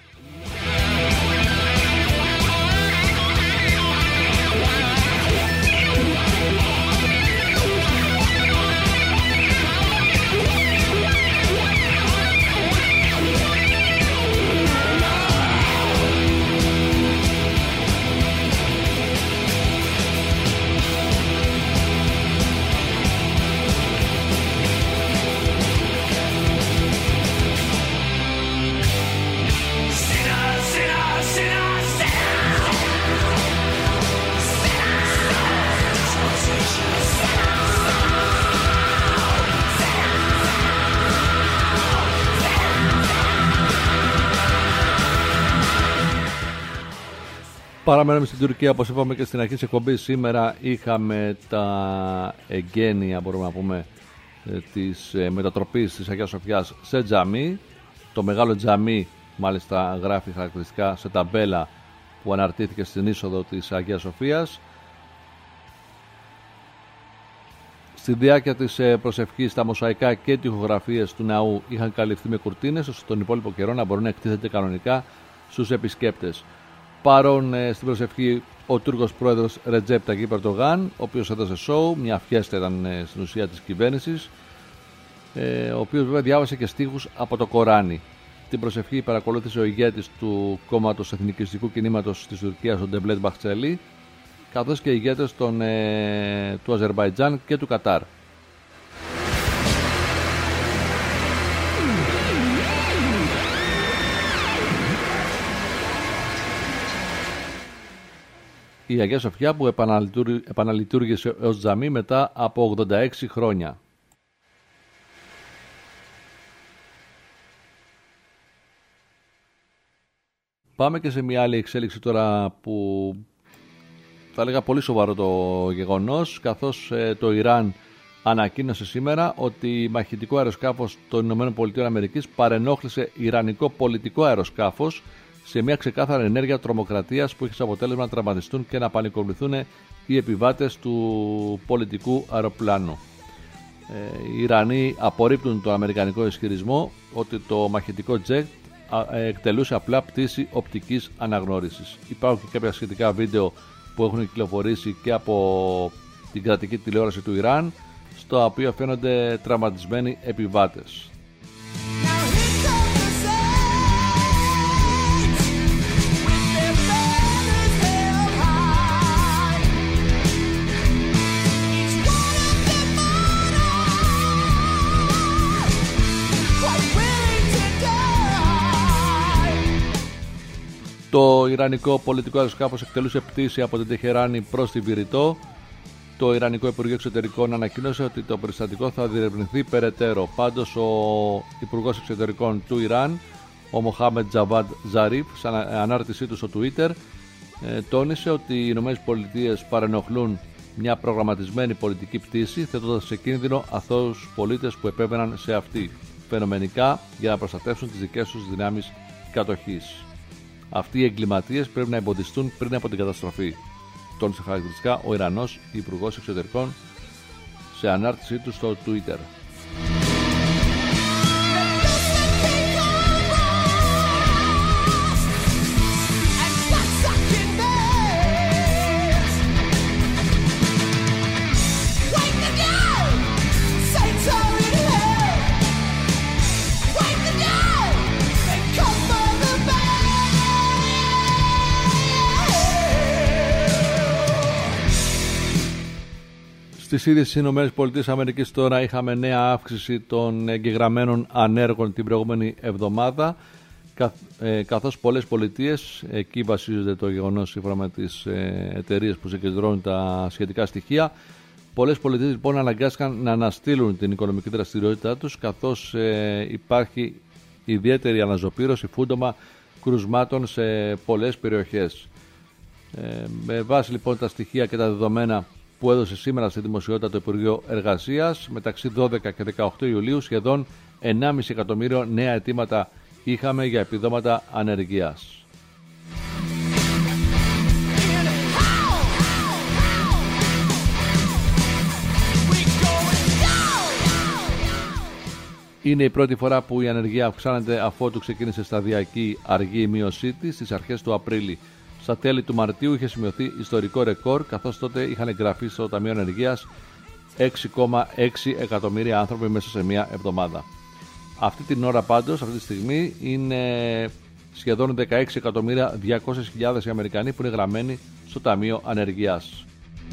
Παραμένουμε στην Τουρκία, όπως είπαμε και στην αρχή της εκπομπής. Σήμερα είχαμε τα εγγένεια, μπορούμε να πούμε, της μετατροπής της Αγίας Σοφιάς σε τζαμί. Το μεγάλο τζαμί μάλιστα γράφει χαρακτηριστικά σε ταμπέλα που αναρτήθηκε στην είσοδο της Αγίας Σοφίας. Στη διάρκεια της προσευχής τα μοσαϊκά και τοιχογραφίες του ναού είχαν καλυφθεί με κουρτίνες, ώστε τον υπόλοιπο καιρό να μπορούν να εκτίθεται κανονικά στους επισκέπτες. Παρόν ε, στην προσευχή ο Τούρκος πρόεδρος Ρετζέπ Ταγίπ Ερντογάν, ο οποίος έδωσε σοου, μια φιέστα ήταν ε, στην ουσία της κυβέρνησης, ε, ο οποίος βέβαια διάβασε και στίχους από το Κοράνι. Την προσευχή παρακολούθησε ο ηγέτης του κόμματος Εθνικιστικού Κινήματος της Τουρκίας, ο Ντεμπλέτ Μπαχτσέλη, καθώς και ηγέτες των, ε, του Αζερμπαϊτζάν και του Κατάρ. Η Αγία Σοφιά που επαναλειτουργήσε ως τζαμί μετά από ογδόντα έξι χρόνια. Πάμε και σε μια άλλη εξέλιξη τώρα που θα έλεγα πολύ σοβαρό το γεγονός, καθώς ε, το Ιράν ανακοίνωσε σήμερα ότι μαχητικό αεροσκάφος των ΗΠΑ παρενόχλησε ιρανικό πολιτικό αεροσκάφος σε μια ξεκάθαρη ενέργεια τρομοκρατίας που έχει σαν αποτέλεσμα να τραυματιστούν και να πανικοβληθούν οι επιβάτες του πολιτικού αεροπλάνου. Ε, οι Ιρανοί απορρίπτουν τον αμερικανικό ισχυρισμό ότι το μαχητικό τζετ εκτελούσε απλά πτήση οπτικής αναγνώρισης. Υπάρχουν και κάποια σχετικά βίντεο που έχουν κυκλοφορήσει και από την κρατική τηλεόραση του Ιράν, στο οποίο φαίνονται τραυματισμένοι επιβάτες. Το ιρανικό πολιτικό αεροσκάφος εκτελούσε πτήση από την Τεχεράνη προς τη Βηρητό. Το Ιρανικό Υπουργείο Εξωτερικών ανακοίνωσε ότι το περιστατικό θα διερευνηθεί περαιτέρω. Πάντως, ο Υπουργός Εξωτερικών του Ιράν, ο Μοχάμεντ Τζαβάντ Ζαρίφ, σε ανάρτησή του στο Twitter, τόνισε ότι οι ΗΠΑ παρενοχλούν μια προγραμματισμένη πολιτική πτήση, θέτοντας σε κίνδυνο αθώους πολίτες που επέβαιναν σε αυτή, φαινομενικά για να προστατεύσουν τις δικές τους δυνάμεις κατοχής. Αυτοί οι εγκληματίες πρέπει να εμποδιστούν πριν από την καταστροφή, τόνισε χαρακτηριστικά ο Ιρανός Υπουργός Εξωτερικών σε ανάρτησή του στο Twitter. Στις ίδιες ΗΠΑ τώρα είχαμε νέα αύξηση των εγγεγραμμένων ανέργων την προηγούμενη εβδομάδα, καθώς πολλές πολιτείες, εκεί βασίζονται το γεγονός σύμφωνα με τις εταιρείες που συγκεντρώνουν τα σχετικά στοιχεία, πολλές πολιτείες λοιπόν αναγκάστηκαν να αναστείλουν την οικονομική δραστηριότητά τους, καθώς υπάρχει ιδιαίτερη αναζωπήρωση, φούντομα κρουσμάτων σε πολλές περιοχές. Με βάση λοιπόν τα στοιχεία και τα δεδομένα που έδωσε σήμερα στη δημοσιότητα το Υπουργείο Εργασίας, μεταξύ δώδεκα και δεκαοκτώ Ιουλίου σχεδόν ενάμιση εκατομμύριο νέα αιτήματα είχαμε για επιδόματα ανεργίας. Είναι η πρώτη φορά που η ανεργία αυξάνεται αφότου ξεκίνησε σταδιακή αργή μείωσή της στις αρχές του Απρίλη. Στα τέλη του Μαρτίου είχε σημειωθεί ιστορικό ρεκόρ, καθώς τότε είχαν εγγραφεί στο Ταμείο Ανεργίας έξι κόμμα έξι εκατομμύρια άνθρωποι μέσα σε μία εβδομάδα. Αυτή την ώρα πάντως, αυτή τη στιγμή, είναι σχεδόν δεκαέξι εκατομμύρια διακόσιες χιλιάδες οι Αμερικανοί που είναι γραμμένοι στο Ταμείο Ανεργίας.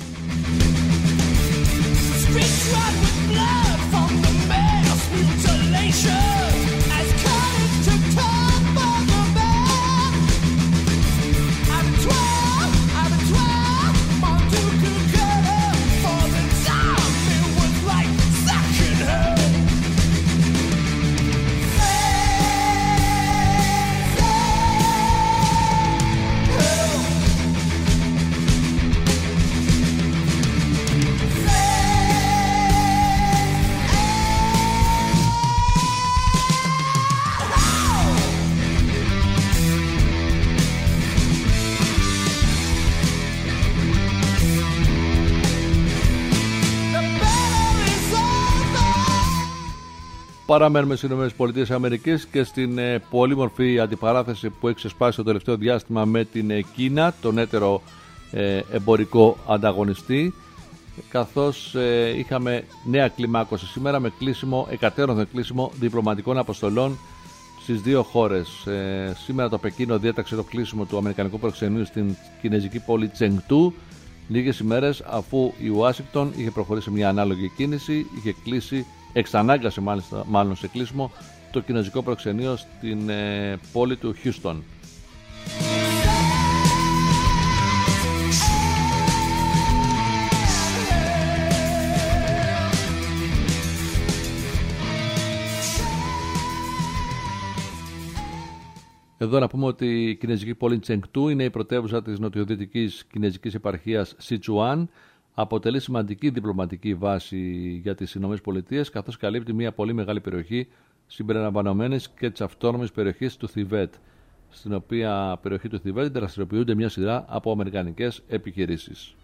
Παραμένουμε στις ΗΠΑ και στην ε, πολύμορφη αντιπαράθεση που έχει ξεσπάσει το τελευταίο διάστημα με την ε, Κίνα, τον έτερο ε, εμπορικό ανταγωνιστή, καθώς ε, είχαμε νέα κλιμάκωση σήμερα με κλείσιμο, εκατέρωθεν κλείσιμο διπλωματικών αποστολών στις δύο χώρες. Ε, σήμερα το Πεκίνο διέταξε το κλείσιμο του αμερικανικού προξενείου στην κινέζικη πόλη Τσενγτού, λίγες ημέρες αφού η Ουάσιγκτον είχε προχωρήσει μια ανάλογη κίνηση, είχε κλείσει, εξανάγκασε μάλιστα, μάλλον σε κλείσιμο το κινέζικο προξενείο στην ε, πόλη του Χιούστον. Εδώ να πούμε ότι η κινέζικη πόλη Τσενγτού είναι η πρωτεύουσα της νοτιοδυτικής κινέζικης επαρχίας Σιτσουάν, αποτελεί σημαντική διπλωματική βάση για τις ΗΠΑ, καθώς καλύπτει μια πολύ μεγάλη περιοχή συμπεριλαμβανομένης και της αυτόνομης περιοχής του Θιβέτ, στην οποία περιοχή του Θιβέτ δραστηριοποιούνται μια σειρά από αμερικανικές επιχειρήσεις.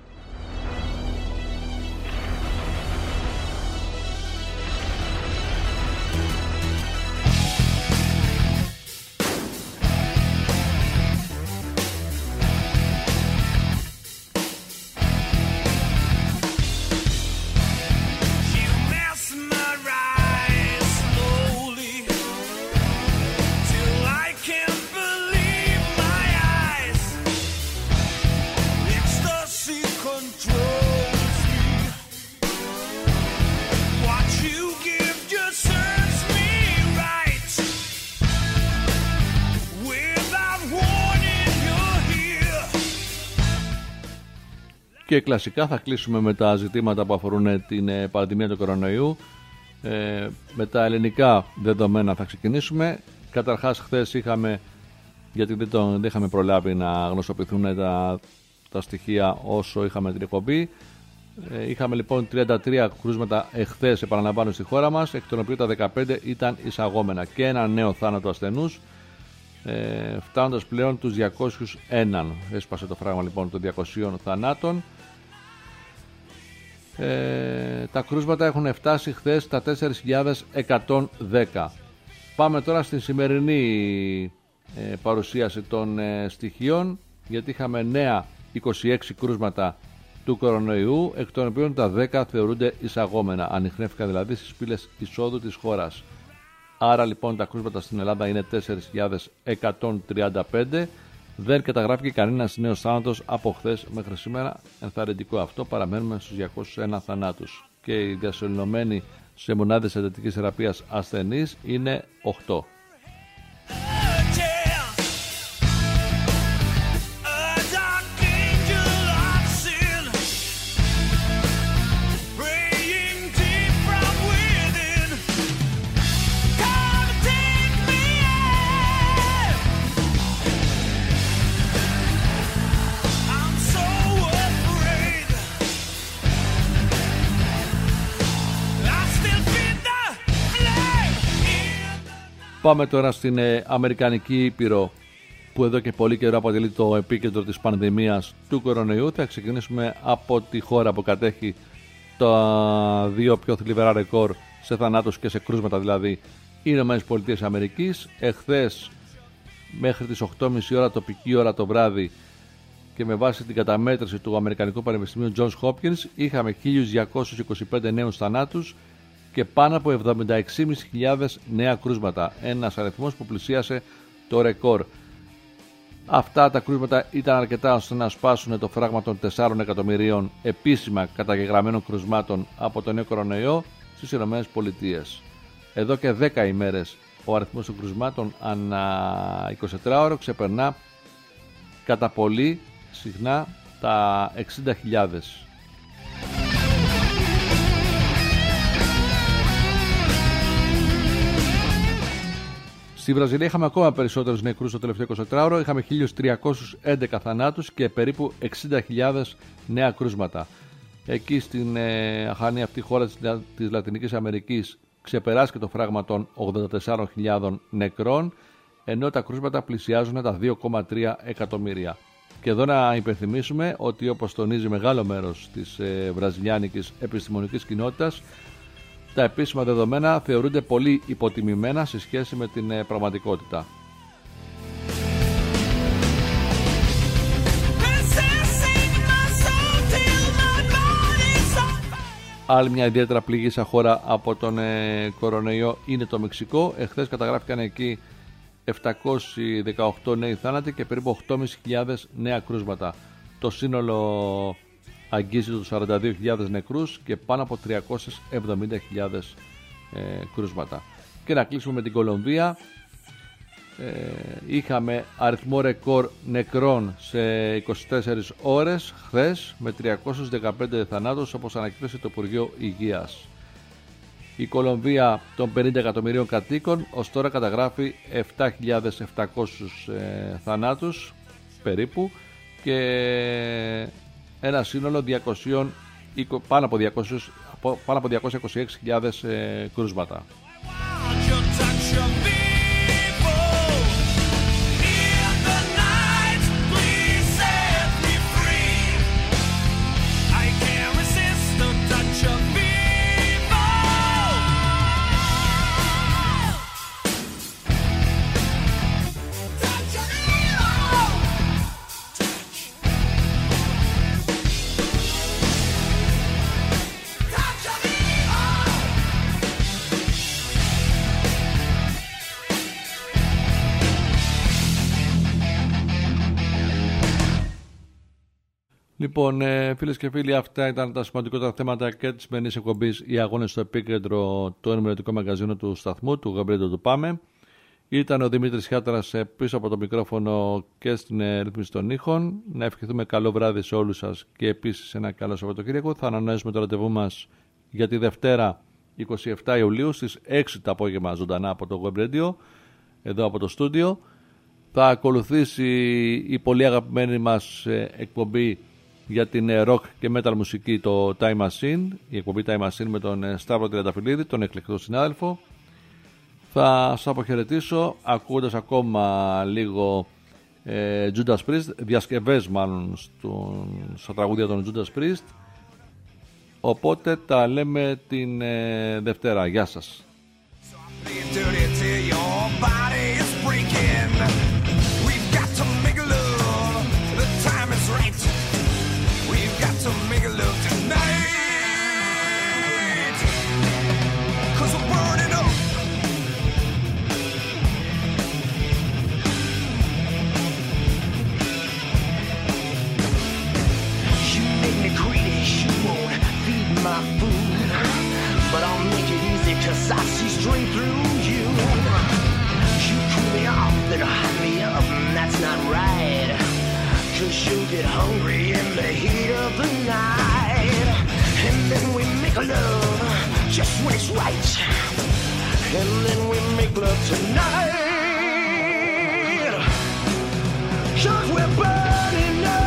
Και κλασικά θα κλείσουμε με τα ζητήματα που αφορούν την πανδημία του κορονοϊού. Ε, με τα ελληνικά δεδομένα θα ξεκινήσουμε. Καταρχάς, χθες είχαμε, γιατί δεν, το, δεν είχαμε προλάβει να γνωστοποιηθούν τα, τα στοιχεία όσο είχαμε την εκπομπή. Ε, είχαμε λοιπόν τριάντα τρία κρούσματα εχθές, επαναλαμβάνω, στη χώρα μας, εκ των οποίων τα δεκαπέντε ήταν εισαγόμενα και ένα νέο θάνατο ασθενούς, ε, φτάνοντας πλέον τους διακόσιους ένα. Έσπασε το φράγμα λοιπόν των διακοσίων θανάτων. Ε, τα κρούσματα έχουν φτάσει χθες στα τέσσερις χιλιάδες εκατόν δέκα. Πάμε τώρα στη σημερινή ε, παρουσίαση των ε, στοιχείων, γιατί είχαμε νέα είκοσι έξι κρούσματα του κορονοϊού, εκ των οποίων τα δέκα θεωρούνται εισαγόμενα, ανιχνεύτηκαν δηλαδή στις πύλες εισόδου της χώρας. Άρα λοιπόν τα κρούσματα στην Ελλάδα είναι τέσσερις χιλιάδες εκατόν τριάντα πέντε. Δεν καταγράφηκε κανένας νέος θάνατος από χθες μέχρι σήμερα. Ενθαρρυντικό αυτό, παραμένουμε στους διακόσιους ένα θανάτους. Και οι διασωληνωμένοι σε μονάδες εντατικής θεραπείας ασθενείς είναι οκτώ. Πάμε τώρα στην ε, Αμερικανική Ήπειρο, που εδώ και πολύ καιρό αποτελεί το επίκεντρο της πανδημίας του κορονοϊού. Θα ξεκινήσουμε από τη χώρα που κατέχει τα δύο πιο θλιβερά ρεκόρ σε θανάτους και σε κρούσματα, δηλαδή οι Ηνωμένες Πολιτείες Αμερικής. Εχθές μέχρι τις οκτώ και μισή ώρα τοπική ώρα το βράδυ και με βάση την καταμέτρηση του Αμερικανικού Πανεπιστημίου Johns Hopkins είχαμε χίλιους διακόσιους είκοσι πέντε νέους θανάτους και πάνω από εβδομήντα έξι χιλιάδες πεντακόσια νέα κρούσματα. Ένας αριθμός που πλησίασε το ρεκόρ. Αυτά τα κρούσματα ήταν αρκετά ώστε να σπάσουν το φράγμα των τεσσάρων εκατομμυρίων επίσημα καταγεγραμμένων κρουσμάτων από τον νέο κορονοϊό στις ΗΠΑ. Εδώ και δέκα ημέρες ο αριθμός των κρουσμάτων ανά εικοσιτετράωρο ξεπερνά κατά πολύ συχνά τα εξήντα χιλιάδες. Στη Βραζιλία είχαμε ακόμα περισσότερους νεκρούς το τελευταίο εικοσιτετράωρο. Είχαμε χίλιους τριακόσιους έντεκα θανάτους και περίπου εξήντα χιλιάδες νέα κρούσματα. Εκεί στην ε, αχάνη αυτή χώρα της, της Λατινικής Αμερικής ξεπεράσει το φράγμα των ογδόντα τεσσάρων χιλιάδων νεκρών, ενώ τα κρούσματα πλησιάζουν τα δύο κόμμα τρία εκατομμύρια. Και εδώ να υπενθυμίσουμε ότι, όπως τονίζει μεγάλο μέρος της ε, βραζιλιάνικης επιστημονικής κοινότητας, τα επίσημα δεδομένα θεωρούνται πολύ υποτιμημένα σε σχέση με την ε, πραγματικότητα. Άλλη μια ιδιαίτερα πληγήσα χώρα από τον ε, κορονοϊό είναι το Μεξικό. Εχθές καταγράφηκαν εκεί επτακόσιοι δεκαοκτώ νέοι θάνατοι και περίπου οκτώ χιλιάδες πεντακόσια νέα κρούσματα. Το σύνολο αγγίζει τους σαράντα δύο χιλιάδες νεκρούς και πάνω από τριακόσιες εβδομήντα χιλιάδες ε, κρούσματα. Και να κλείσουμε με την Κολομβία. Ε, είχαμε αριθμό ρεκόρ νεκρών σε είκοσι τέσσερις ώρες χθες με τριακόσιους δεκαπέντε θανάτους, όπως ανακοίνωσε το Υπουργείο Υγείας. Η Κολομβία των πενήντα εκατομμυρίων κατοίκων ως τώρα καταγράφει επτά χιλιάδες επτακόσιους ε, θανάτους περίπου και ένα σύνολο διακόσια, πάνω από, διακόσια, πάνω από διακόσιες είκοσι έξι χιλιάδες ε, κρούσματα. Λοιπόν, ε, φίλες και φίλοι, αυτά ήταν τα σημαντικότερα θέματα και της σημερινής εκπομπής. Οι αγώνες στο επίκεντρο, το ενημερωτικό μαγαζίνο του σταθμού, του Γαμπρίτο του Πάμε. Ήταν ο Δημήτρης Χιάταρας πίσω από το μικρόφωνο και στην ε, ρύθμιση των ήχων. Να ευχηθούμε καλό βράδυ σε όλους σας και επίσης ένα καλό Σαββατοκύριακο. Θα ανανεώσουμε το ραντεβού μας για τη Δευτέρα εικοστή εβδόμη Ιουλίου στις έξι το απόγευμα ζωντανά από το Web Radio, εδώ από το στούντιο. Θα ακολουθήσει η πολύ αγαπημένη μας ε, εκπομπή για την rock και metal μουσική, το Time Machine, η εκπομπή Time Machine με τον Σταύρο Τριανταφυλλίδη, τον εκλεκτό συνάδελφο. Θα σας αποχαιρετήσω ακούγοντας ακόμα λίγο ε, Judas Priest, διασκευές μάλλον στον, στα τραγούδια των Judas Priest. Οπότε τα λέμε την ε, Δευτέρα. Γεια σας. So make a love tonight, 'cause we're burning up. You make me greedy, you won't feed my food, but I'll make it easy 'cause I see straight through you. You cool me off, then hot me up, and that's not right. 'Cause you get hungry in the heat of the night, and then we make love just when it's right, and then we make love tonight, 'cause we're burning up.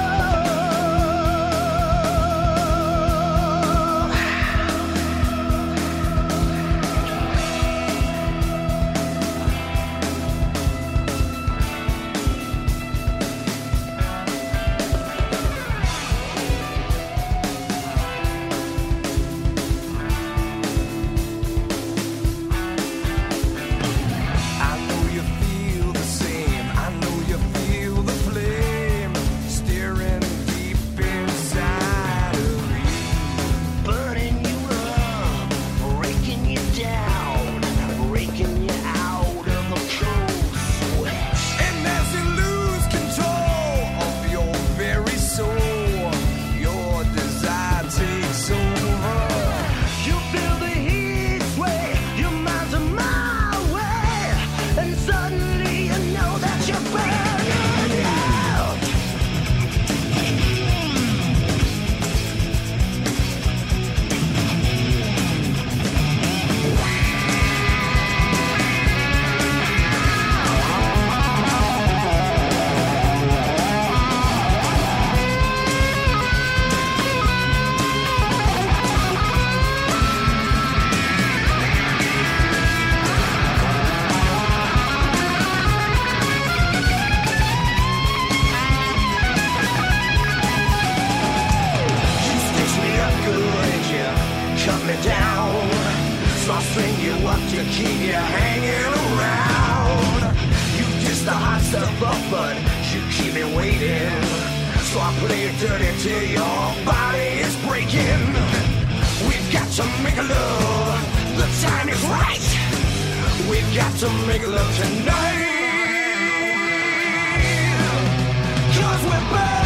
Keep you hanging around. You dish the hot stuff up, but you keep me waiting. So I play it dirty till your body is breaking. We've got to make love, the time is right. We've got to make love tonight, 'cause we're burning.